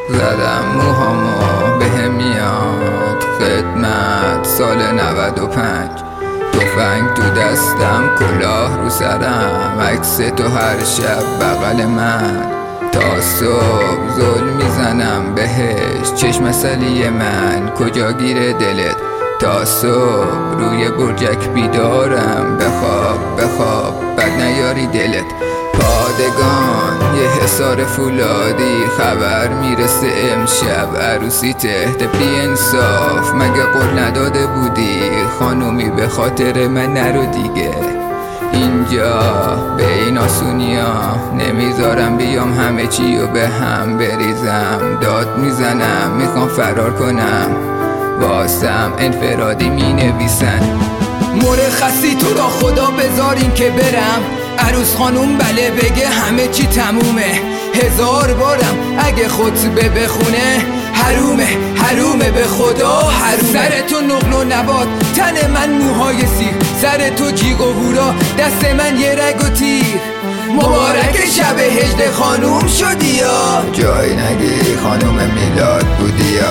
زدم موهامو به میاد خدمت سال 95 تفنگ تو دستم کلاه رو سرم عکس تو هر شب بغل من تا صبح زل میزنم بهش چشم اصلی من کجا گیره دلت تا صبح روی برجک بیدارم بخواب بد نیاری دلت پادگان یه حصار فولادی خبر میرسه امشب عروسی تهت بی انصاف مگه قول نداده بودی خانومی به خاطر من نرو دیگه اینجا به این آسونیا نمیذارم بیام همه چیو به هم بریزم داد میزنم میخوام فرار کنم واسم انفرادی می نویسن مرخصی تو را خدا بذارین که برم عروس خانوم بله بگه همه چی تمومه 1000 بارم اگه خطبه بخونه حرومه به خدا حرومه سر تو نقل و نبات تن من موهای سیر سر تو جیغ و هورا دست من یه رگ و تیر مبارک شب 18 خانوم شدی یا جای نگی خانوم میلاد بودی یا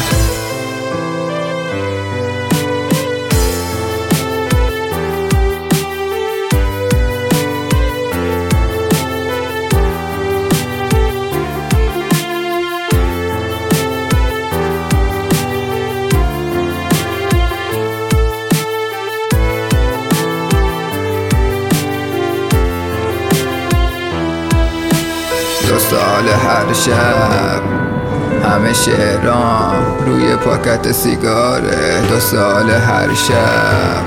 دو سال هر شب همه شعرام روی پاکت سیگاره 2 سال هر شب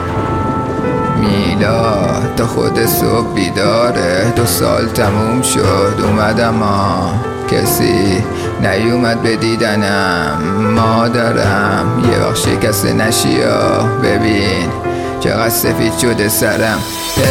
میلاد تا خود صبح بیداره 2 سال تموم شد اومدم کسی نیومد به دیدنم مادرم یه وقت شکسته نشیا ببین چقدر سفید شده سرم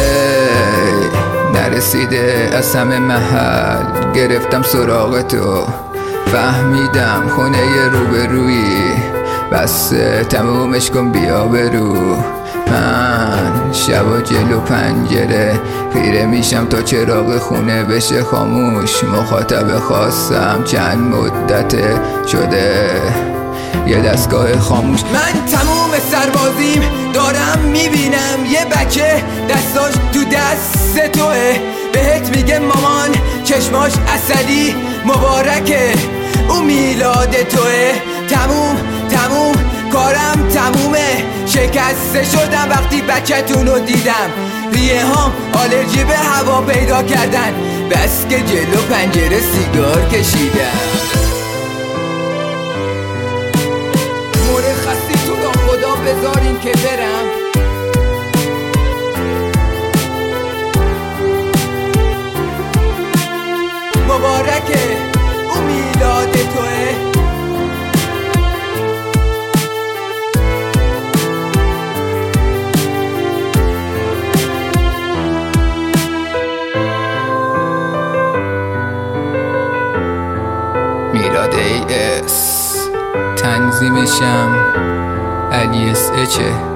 نرسیده از همه محل گرفتم سراغ تو فهمیدم خونه روبرویی بس تمومش کن بیا برو من شبا جلو پنجره خیره میشم تا چراغ خونه بشه خاموش مخاطب خواستم چند مدت شده یه دستگاه خاموش من تموم سربازیم دارم میبینم یه بچه دستاش تو دست توه بهت میگه مامان چشماش عسلی مبارکه او میلاد توه تموم کارم تمومه شکسته شدم وقتی بچه‌تونو دیدم ریه هم آلرژی به هوا پیدا کردن بس که جلو پنجره سیگار کشیدم مرخصی تو را خدا بذارین که برم مبارکه او میلاد توه میلاد AS تنظیمشم علی SH